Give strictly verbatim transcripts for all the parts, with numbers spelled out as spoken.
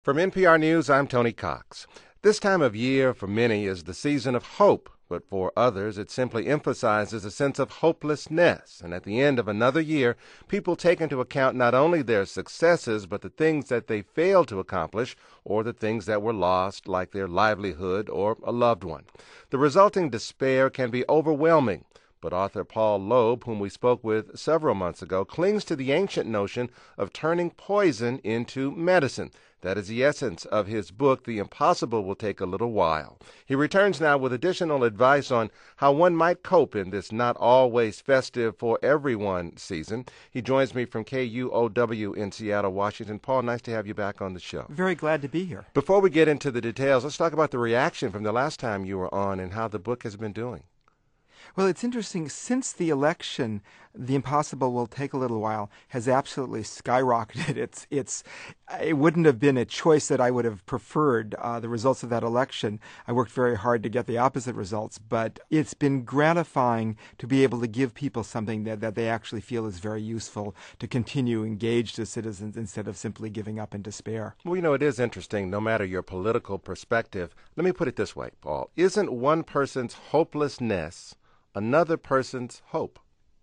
From N P R News, I'm Tony Cox. This time of year for many is the season of hope, but for others it simply emphasizes a sense of hopelessness. And at the end of another year, people take into account not only their successes, but the things that they failed to accomplish or the things that were lost, like their livelihood or a loved one. The resulting despair can be overwhelming. But author Paul Loeb, whom we spoke with several months ago, clings to the ancient notion of turning poison into medicine. That is the essence of his book, The Impossible Will Take a Little While. He returns now with additional advice on how one might cope in this not always festive for everyone season. He joins me from K U O W in Seattle, Washington. Paul, nice to have you back on the show. Very glad to be here. Before we get into the details, let's talk about the reaction from the last time you were on and how the book has been doing. Well, it's interesting. Since the election, The Impossible Will Take a Little While has absolutely skyrocketed. It's, it's, it wouldn't have been a choice that I would have preferred, uh, the results of that election. I worked very hard to get the opposite results, but it's been gratifying to be able to give people something that, that they actually feel is very useful to continue engaged as citizens instead of simply giving up in despair. Well, you know, it is interesting, no matter your political perspective. Let me put it this way, Paul. Isn't one person's hopelessness another person's hope?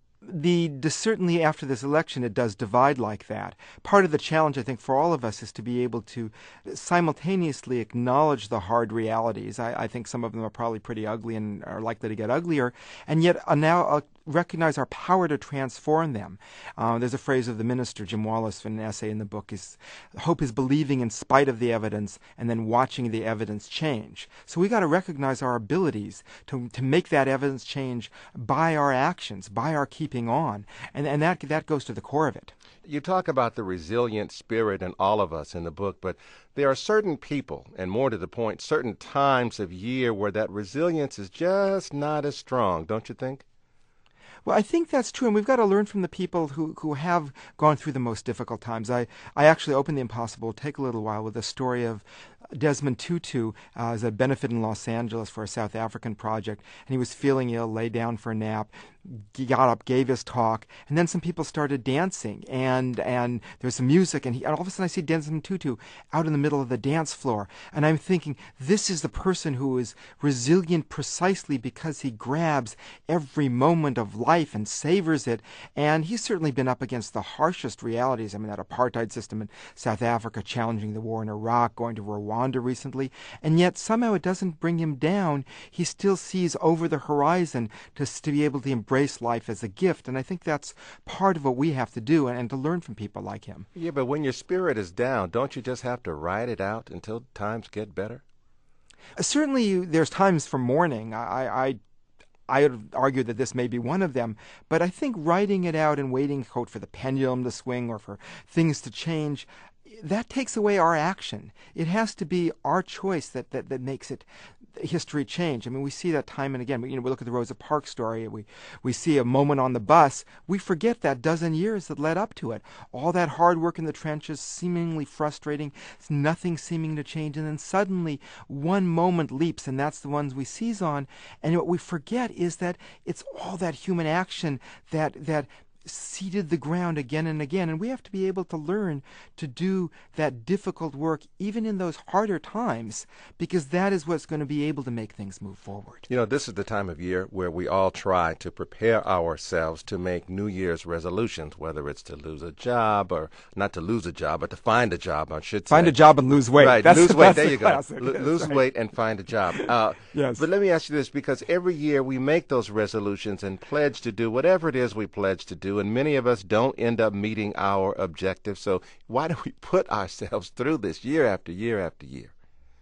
The, the certainly after this election, it does divide like that. Part of the challenge, I think, for all of us is to be able to simultaneously acknowledge the hard realities. I, I think some of them are probably pretty ugly and are likely to get uglier, and yet uh, now uh, recognize our power to transform them. Uh, there's a phrase of the minister, Jim Wallace, in an essay in the book, is hope is believing in spite of the evidence and then watching the evidence change. So we got to recognize our abilities to to make that evidence change by our actions, by our keeping on, and and that that goes to the core of it. You talk about the resilient spirit in all of us in the book, but there are certain people, and more to the point, certain times of year where that resilience is just not as strong, don't you think? Well, I think that's true, and we've got to learn from the people who, who have gone through the most difficult times. I, I actually opened The Impossible, take a little while, with a story of Desmond Tutu uh, as a benefit in Los Angeles for a South African project, and he was feeling ill, lay down for a nap. He got up, gave his talk, and then some people started dancing, and and there was some music, and, he, and all of a sudden I see Desmond Tutu out in the middle of the dance floor, and I'm thinking, this is the person who is resilient precisely because he grabs every moment of life and savors it, and he's certainly been up against the harshest realities. I mean, that apartheid system in South Africa, challenging the war in Iraq, going to Rwanda recently, and yet somehow it doesn't bring him down. He still sees over the horizon to, to be able to embrace life as a gift, and I think that's part of what we have to do and, and to learn from people like him. Yeah, but when your spirit is down, don't you just have to ride it out until times get better? Uh, certainly, you, there's times for mourning. I, I I would argue that this may be one of them, but I think riding it out and waiting, quote, for the pendulum to swing or for things to change, that takes away our action. It has to be our choice that, that, that makes it history change. I mean, we see that time and again. You know, we look at the Rosa Parks story. We we see a moment on the bus. We forget that dozen years that led up to it. All that hard work in the trenches, seemingly frustrating, nothing seeming to change, and then suddenly one moment leaps, and that's the ones we seize on. And what we forget is that it's all that human action that that. seeded the ground again and again, and we have to be able to learn to do that difficult work even in those harder times, because that is what's going to be able to make things move forward. You know, this is the time of year where we all try to prepare ourselves to make New Year's resolutions, whether it's to lose a job or not to lose a job, but to find a job, I should say. Find a job and lose weight. Right, that's, lose weight, that's there the you go. Classic. L- Yes, lose right. weight and find a job. Uh, yes. But let me ask you this, because every year we make those resolutions and pledge to do whatever it is we pledge to do, and many of us don't end up meeting our objectives. So why do we put ourselves through this year after year after year?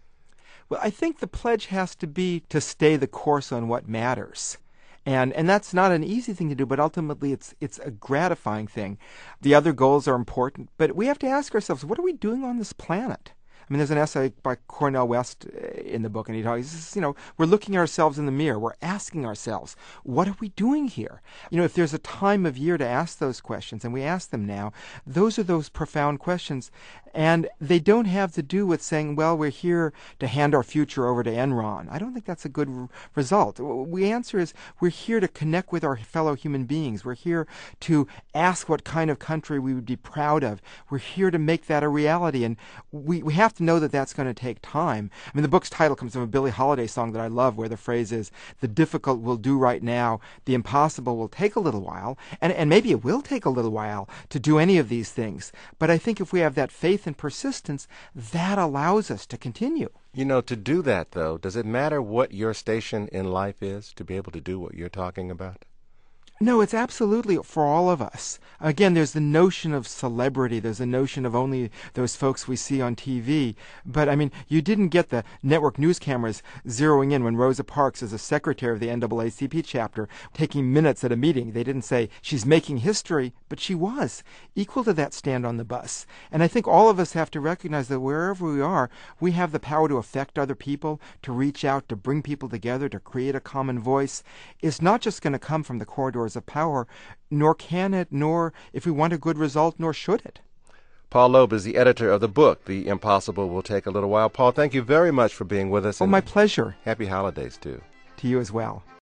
Well, I think the pledge has to be to stay the course on what matters. And and that's not an easy thing to do, but ultimately it's it's a gratifying thing. The other goals are important, but we have to ask ourselves, what are we doing on this planet? I mean, there's an essay by Cornel West in the book, and he talks, you know, we're looking at ourselves in the mirror. We're asking ourselves, what are we doing here? You know, if there's a time of year to ask those questions, and we ask them now, those are those profound questions. And they don't have to do with saying, well, we're here to hand our future over to Enron. I don't think that's a good r- result. The answer is we're here to connect with our fellow human beings. We're here to ask what kind of country we would be proud of. We're here to make that a reality. And we, we have to know that that's going to take time. I mean, the book's title comes from a Billie Holiday song that I love, where the phrase is, the difficult we'll do right now, the impossible will take a little while. And, and maybe it will take a little while to do any of these things. But I think if we have that faith and persistence, that allows us to continue. You know, to do that, though, does it matter what your station in life is to be able to do what you're talking about? No, it's absolutely for all of us. Again, there's the notion of celebrity. There's the notion of only those folks we see on T V. But, I mean, you didn't get the network news cameras zeroing in when Rosa Parks is a secretary of the N double A C P chapter taking minutes at a meeting. They didn't say she's making history, but she was equal to that stand on the bus. And I think all of us have to recognize that wherever we are, we have the power to affect other people, to reach out, to bring people together, to create a common voice. It's not just going to come from the corridors of power, nor can it, nor, if we want a good result, nor should it. Paul Loeb is the editor of the book, The Impossible Will Take a Little While. Paul, thank you very much for being with us. Oh, my pleasure. Happy holidays, too. To you as well.